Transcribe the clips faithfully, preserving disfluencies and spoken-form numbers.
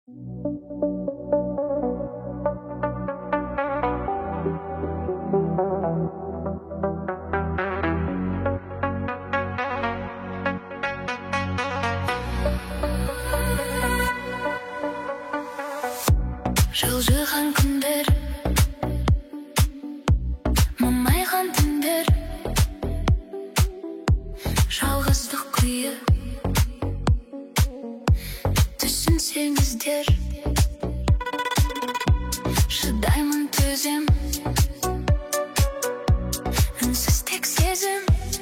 жылжыған күндер, мұңайған түндер, жалғыздық күйі түсінсеңіздер, шыдаймын төзем, үнсіз тек сезім,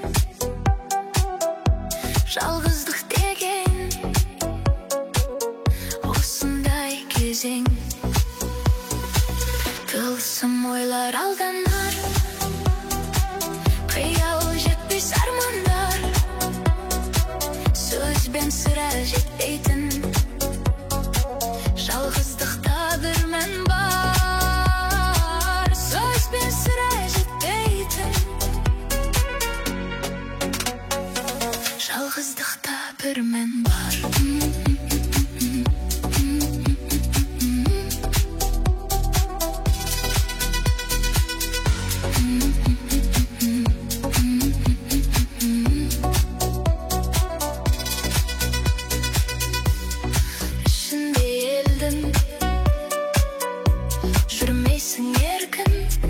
жалғыздық деген осындай кезең. Тылсым ойлар алданар, қиял жетпес армандар, сөзбен сірә жетпейтін жалғыздықта бір мән бар. Сөзбен сірә жетпейтін жалғыздықта бір мән бар. Жүрмейсің еркін,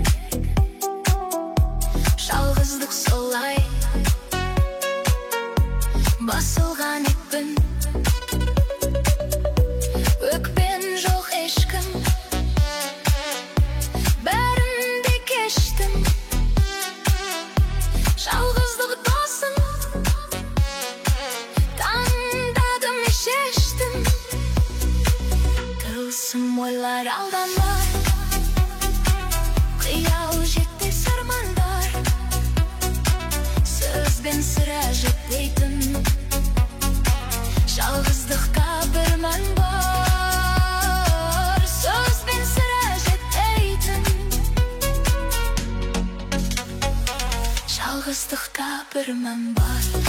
жалғыздық солай басылған екпін, өкпен жоқ ешкім, бәрін де кештім, жалғыздық досым таңдадым, шештім. Тылсым ойлар алданар, қиял жетпес армандар, сөзбен сірә жетпейтін жалғыздықта бір мән бар. Сөзбен сірә жетпейтін жалғыздықта бір мән бар.